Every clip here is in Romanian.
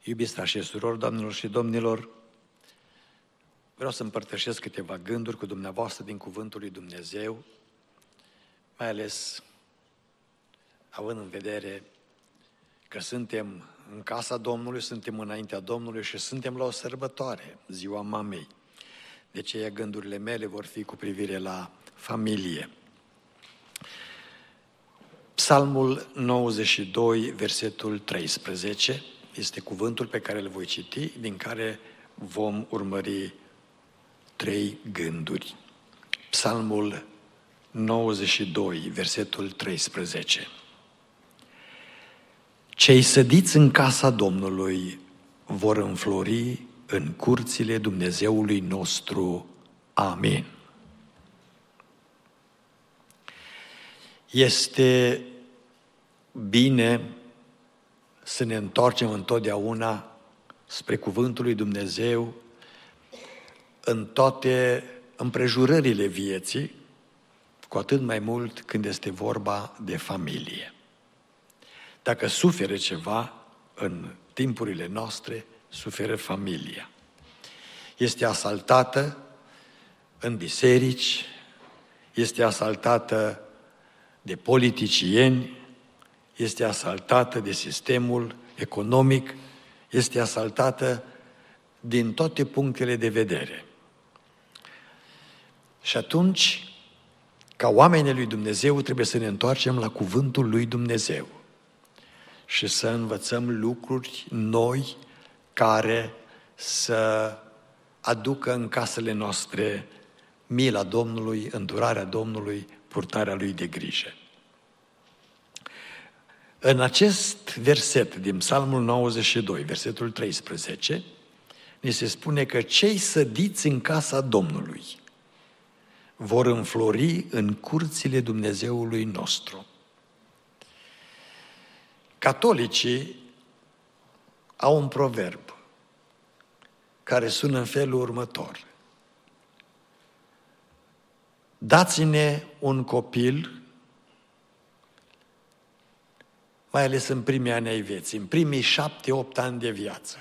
Iubiți frați și surori, doamnelor și domnilor, vreau să împărtășesc câteva gânduri cu dumneavoastră din Cuvântul lui Dumnezeu, mai ales având în vedere că suntem în casa Domnului, suntem înaintea Domnului și suntem la o sărbătoare, ziua mamei. De aceea gândurile mele vor fi cu privire la familie. Psalmul 92, versetul 13, este cuvântul pe care îl voi citi, din care vom urmări 3 gânduri. Psalmul 92, versetul 13. Cei sădiți în casa Domnului vor înflori în curțile Dumnezeului nostru. Amin. Este bine să ne întoarcem întotdeauna spre Cuvântul lui Dumnezeu în toate împrejurările vieții, cu atât mai mult când este vorba de familie. Dacă suferă ceva în timpurile noastre, suferă familia. Este asaltată în biserici, este asaltată de politicieni, este asaltată de sistemul economic, este asaltată din toate punctele de vedere. Și atunci, ca oamenii lui Dumnezeu, trebuie să ne întoarcem la Cuvântul lui Dumnezeu și să învățăm lucruri noi care să aducă în casele noastre mila Domnului, îndurarea Domnului, purtarea Lui de grijă. În acest verset din Psalmul 92, versetul 13, ni se spune că cei sădiți în casa Domnului vor înflori în curțile Dumnezeului nostru. Catolicii au un proverb care sună în felul următor: dați-ne un copil, mai ales în primii ani ai vieții, în primii 7-8 ani de viață,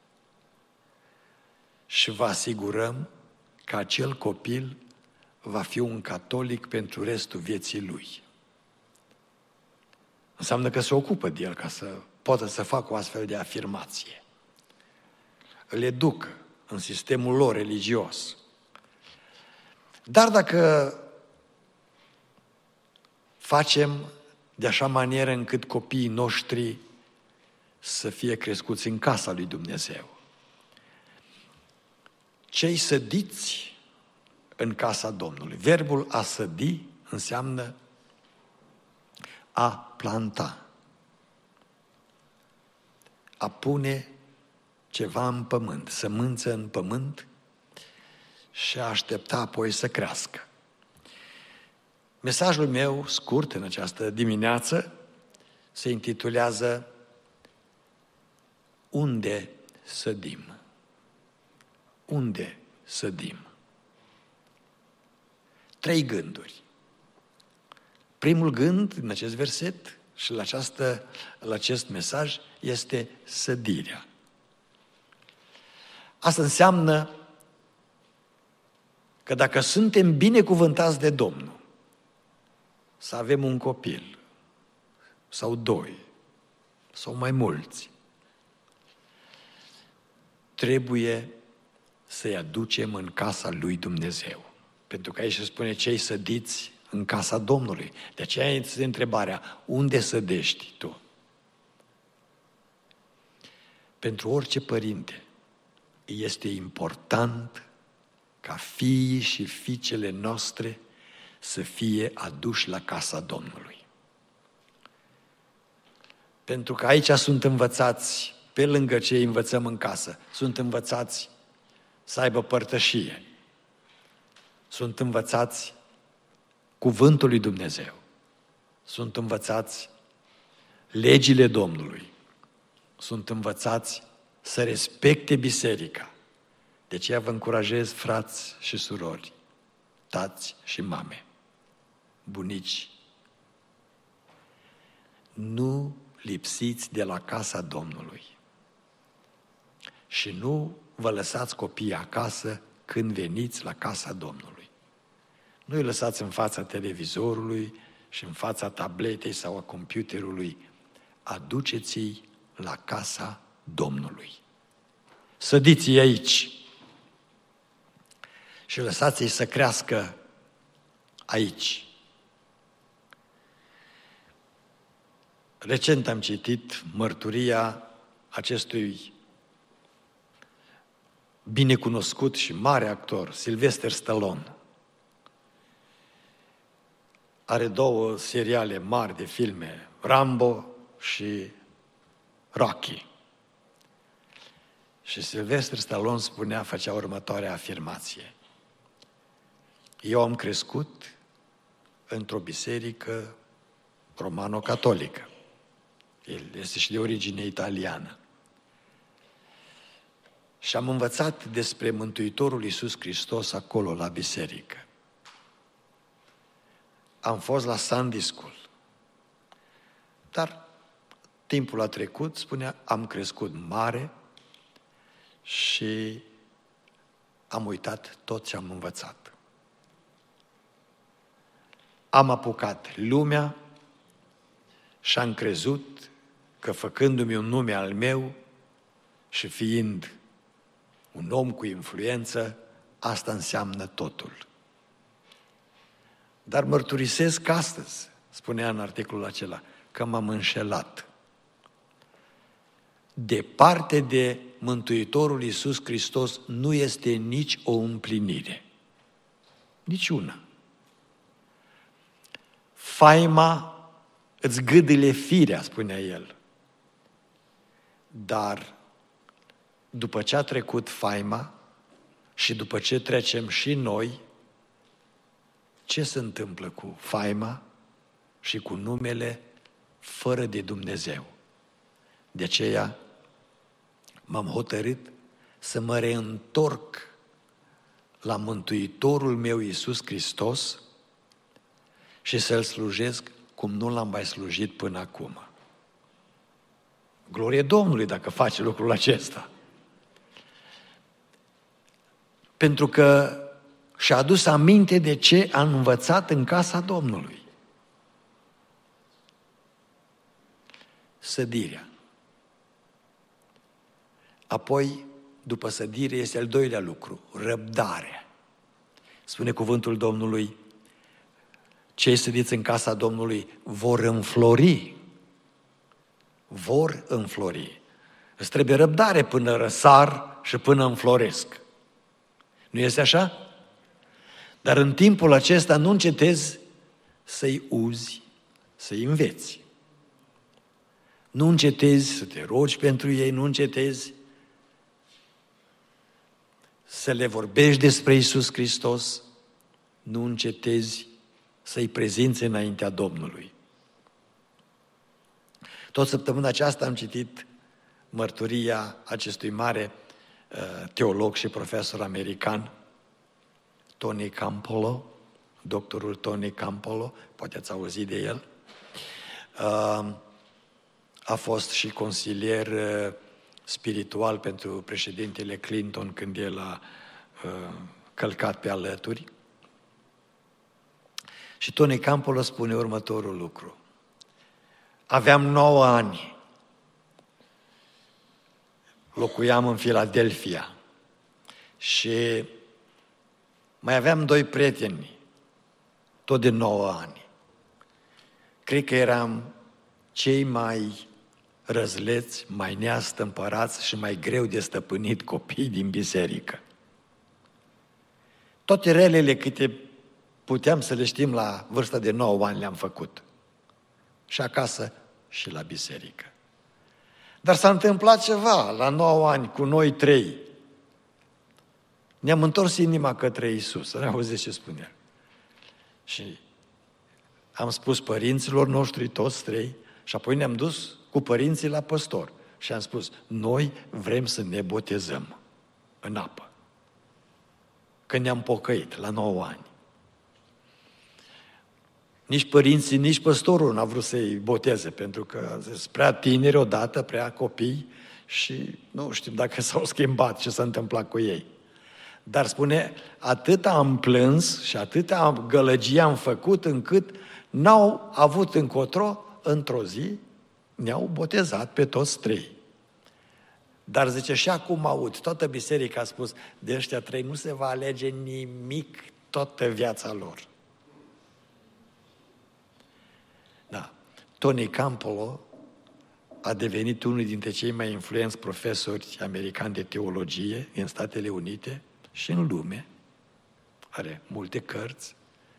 și vă asigurăm că acel copil va fi un catolic pentru restul vieții lui. Înseamnă că se ocupă de el ca să poată să facă o astfel de afirmație. Îl educă în sistemul lor religios. Dar dacă facem de așa manieră încât copiii noștri să fie crescuți în casa lui Dumnezeu, cei sădiți în casa Domnului. Verbul a sădi înseamnă a planta, a pune ceva în pământ, sămânță în pământ și a aștepta apoi să crească. Mesajul meu scurt în această dimineață se intitulează Unde sădim? Unde sădim? 3 gânduri. Primul gând în acest verset și la acest mesaj este sădirea. Asta înseamnă că dacă suntem binecuvântați de Domnul, să avem un copil, sau 2, sau mai mulți, trebuie să-i aducem în casa lui Dumnezeu. Pentru că aici se spune cei sădiți în casa Domnului. De aceea este întrebarea, unde sădești tu? Pentru orice părinte este important ca fiii și fiicele noastre să fie aduși la casa Domnului. Pentru că aici sunt învățați, pe lângă ce îi învățăm în casă, sunt învățați să aibă părtășie. Sunt învățați Cuvântul lui Dumnezeu. Sunt învățați legile Domnului. Sunt învățați să respecte biserica. De aceea vă încurajez, frați și surori, tați și mame, bunici, nu lipsiți de la casa Domnului. și nu vă lăsați copiii acasă când veniți la casa Domnului. Nu îi lăsați în fața televizorului și în fața tabletei sau a computerului. Aduceți-i la casa Domnului. Sădiți-i aici și lăsați-i să crească aici. Recent am citit mărturia acestui binecunoscut și mare actor, Sylvester Stallone. Are 2 seriale mari de filme, Rambo și Rocky. Și Sylvester Stallone făcea următoarea afirmație. Eu am crescut într-o biserică romano-catolică. El este și de origine italiană. Și am învățat despre Mântuitorul Iisus Hristos acolo, la biserică. Am fost la Sunday School. Dar timpul a trecut, spunea, am crescut mare și am uitat tot ce am învățat. Am apucat lumea și am crezut că făcându-mi un nume al meu și fiind un om cu influență, asta înseamnă totul. Dar mărturisesc astăzi, spunea în articolul acela, că m-am înșelat. Departe de Mântuitorul Iisus Hristos nu este nici o împlinire. Nici una. Faima îți gâdile firea, spunea el. Dar după ce a trecut faima și după ce trecem și noi, ce se întâmplă cu faima și cu numele fără de Dumnezeu? De aceea m-am hotărât să mă reîntorc la Mântuitorul meu Iisus Hristos și să-L slujesc cum nu L-am mai slujit până acum. Glorie Domnului dacă face lucrul acesta. Pentru că și-a adus aminte de ce a învățat în casa Domnului. Sădirea. Apoi, după sădire, este al doilea lucru, răbdarea. Spune cuvântul Domnului, cei sădiți în casa Domnului vor înflori. Vor înflori. Îți trebuie răbdare până răsar și până înfloresc. Nu este așa? Dar în timpul acesta nu încetezi să-i uzi, să-i înveți. Nu încetezi să te rogi pentru ei, nu încetezi să le vorbești despre Iisus Hristos, nu încetezi să-i prezinți înaintea Domnului. Tot săptămâna aceasta am citit mărturia acestui mare teolog și profesor american, Tony Campolo, doctorul Tony Campolo, poate ați auzit de el. A fost și consilier spiritual pentru președintele Clinton când el a călcat pe alături. Și Tony Campolo spune următorul lucru. Aveam 9 ani. Locuiam în Philadelphia și mai aveam 2 prieteni, tot de 9 ani. Cred că eram cei mai răzleți, mai neastâmpărați și mai greu de stăpânit copii din biserică. Toate relele câte puteam să le știm la vârsta de 9 ani le-am făcut. Și acasă și la biserică. Dar s-a întâmplat ceva la 9 ani cu noi 3. Ne-am întors inima către Iisus. Să ne auziți ce spunea. Și am spus părinților noștri, toți 3, și apoi ne-am dus cu părinții la păstor. Și am spus, noi vrem să ne botezăm în apă. Când ne-am pocăit la 9 ani. Nici părinții, nici păstorul n-a vrut să-i boteze, pentru că sunt prea tineri odată, prea copii, și nu știm dacă s-au schimbat, ce s-a întâmplat cu ei. Dar spune, atâta am plâns și atâta gălăgie am făcut încât n-au avut încotro, într-o zi ne-au botezat pe toți trei. Dar zice, și acum aud, toată biserica a spus, de ăștia trei nu se va alege nimic toată viața lor. Da. Tony Campolo a devenit unul dintre cei mai influenți profesori americani de teologie în Statele Unite și în lume. Are multe cărți.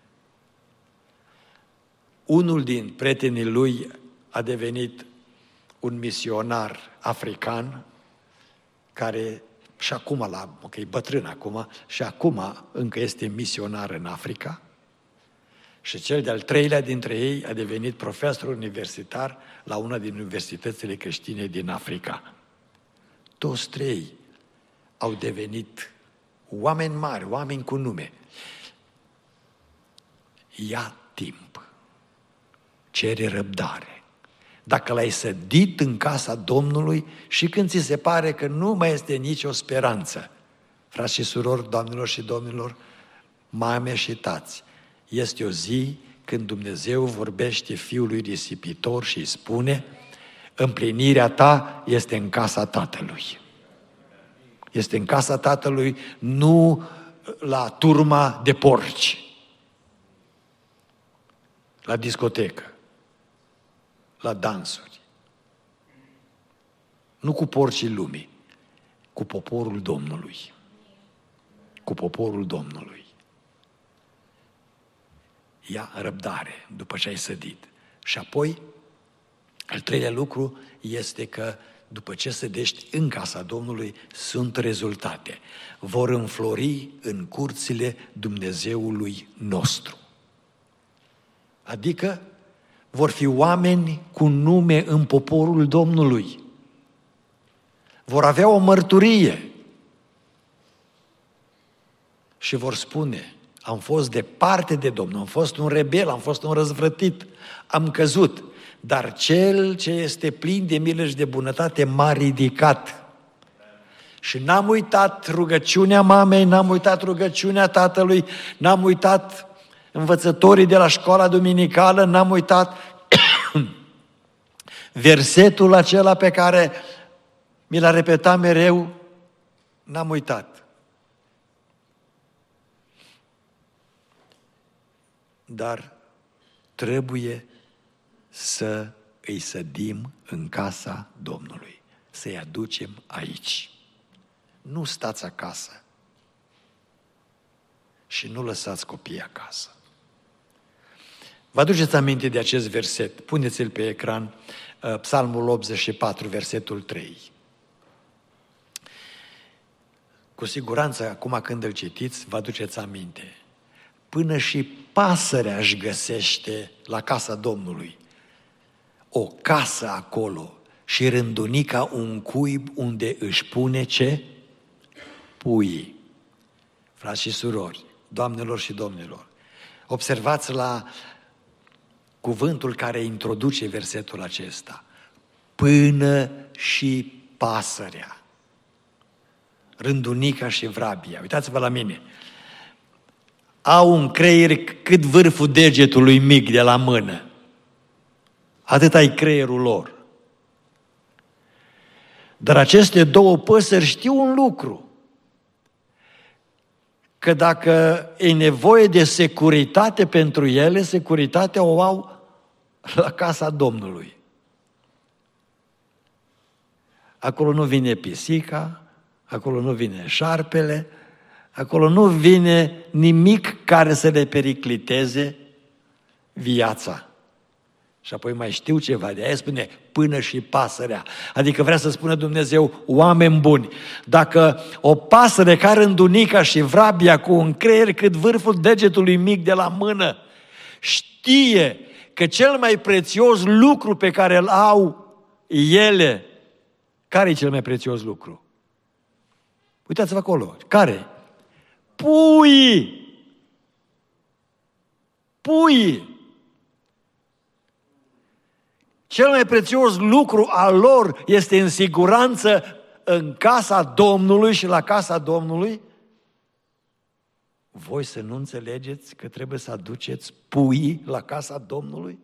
Unul din prietenii lui a devenit un misionar african care și acum, că e bătrân acum, și acum încă este misionar în Africa. Și cel de-al treilea dintre ei a devenit profesor universitar la una din universitățile creștine din Africa. Toți trei au devenit oameni mari, oameni cu nume. Ia timp. Cere răbdare. Dacă l-ai sădit în casa Domnului și când ți se pare că nu mai este nicio speranță, frați și surori, doamnelor și domnilor, mame și tați, este o zi când Dumnezeu vorbește Fiului risipitor și îi spune, împlinirea ta este în casa Tatălui. Este în casa Tatălui, nu la turma de porci, la discotecă, la dansuri. Nu cu porcii lumii, cu poporul Domnului. Cu poporul Domnului. Ia răbdare după ce ai sădit. Și apoi, al treilea lucru este că după ce sădești în casa Domnului, sunt rezultate. Vor înflori în curțile Dumnezeului nostru. Adică vor fi oameni cu nume în poporul Domnului. Vor avea o mărturie și vor spune, am fost departe de Domnul, am fost un rebel, am fost un răzvrătit, am căzut, dar Cel ce este plin de milă și de bunătate m-a ridicat. Și n-am uitat rugăciunea mamei, n-am uitat rugăciunea tatălui, n-am uitat învățătorii de la școala duminicală, n-am uitat versetul acela pe care mi l-a repetat mereu, n-am uitat. Dar trebuie să îi sădim în casa Domnului, să-i aducem aici. Nu stați acasă și nu lăsați copiii acasă. Vă aduceți aminte de acest verset? Puneți-l pe ecran, Psalmul 84, versetul 3. Cu siguranță, acum când îl citiți, vă aduceți aminte. Până și pasărea își găsește la casa Domnului o casă acolo și rândunica un cuib unde își pune ce? Puii. Frați și surori, doamnelor și domnilor, observați la cuvântul care introduce versetul acesta. Până și pasărea. Rândunica și vrabia. Uitați-vă la mine. Au un creier cât vârful degetului mic de la mână. Atât ai creierul lor. Dar aceste două păsări știu un lucru. Că dacă e nevoie de securitate pentru ele, securitatea o au la casa Domnului. Acolo nu vine pisica, acolo nu vine șarpele, acolo nu vine nimic care să le pericliteze viața. Și apoi mai știu ceva, de aia spune până și pasărea. Adică vrea să spună Dumnezeu, oameni buni, dacă o pasăre care îndunica și vrabia cu un creier cât vârful degetului mic de la mână știe că cel mai prețios lucru pe care îl au ele, care e cel mai prețios lucru? Uitați-vă acolo, care? Puii! Puii! Cel mai prețios lucru al lor este în siguranță în casa Domnului și la casa Domnului. Voi să nu înțelegeți că trebuie să aduceți pui la casa Domnului?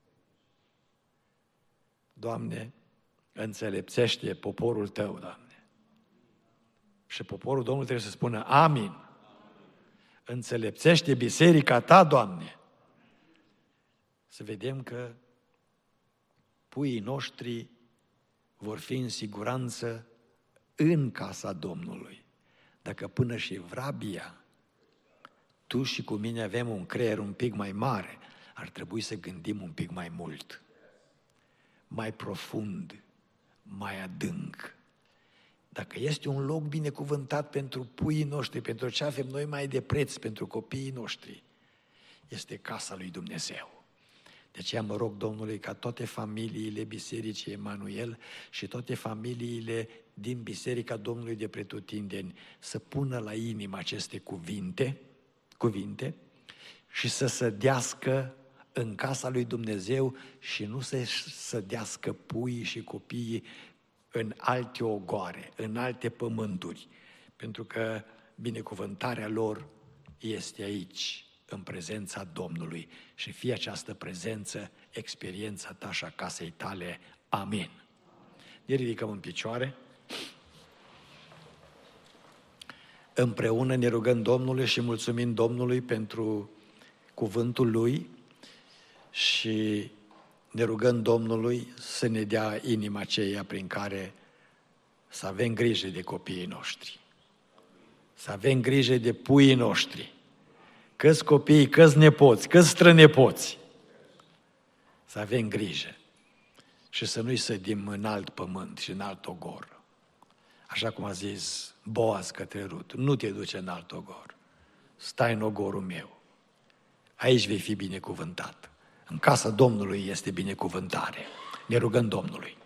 Doamne, înțelepțește poporul Tău, Doamne. Și poporul Domnului trebuie să spună amin. Înțelepțește biserica Ta, Doamne. Să vedem că puii noștri vor fi în siguranță în casa Domnului. Dacă până și vrabia, tu și cu mine avem un creier un pic mai mare, ar trebui să gândim un pic mai mult, mai profund, mai adânc. Dacă este un loc binecuvântat pentru puii noștri, pentru ce avem noi mai de preț, pentru copiii noștri, este casa lui Dumnezeu. De aceea mă rog Domnului ca toate familiile Bisericii Emanuel și toate familiile din Biserica Domnului de pretutindeni să pună la inimă aceste cuvinte și să sădească în casa lui Dumnezeu și nu să sădească puii și copiii în alte ogoare, în alte pământuri, pentru că binecuvântarea lor este aici, în prezența Domnului, și fie această prezență experiența ta și a casei tale. Amin. Ne ridicăm în picioare. Împreună ne rugăm Domnului și mulțumim Domnului pentru cuvântul Lui și ne rugăm Domnului să ne dea inima aceea prin care să avem grijă de copiii noștri, să avem grijă de puii noștri, câți copii, câți nepoți, câți strănepoți, să avem grijă și să nu-i sădim în alt pământ și în alt ogor. Așa cum a zis Boaz către Rut, nu te duce în alt ogor, stai în ogorul meu, aici vei fi binecuvântat. În casa Domnului este binecuvântare. Ne rugăm Domnului.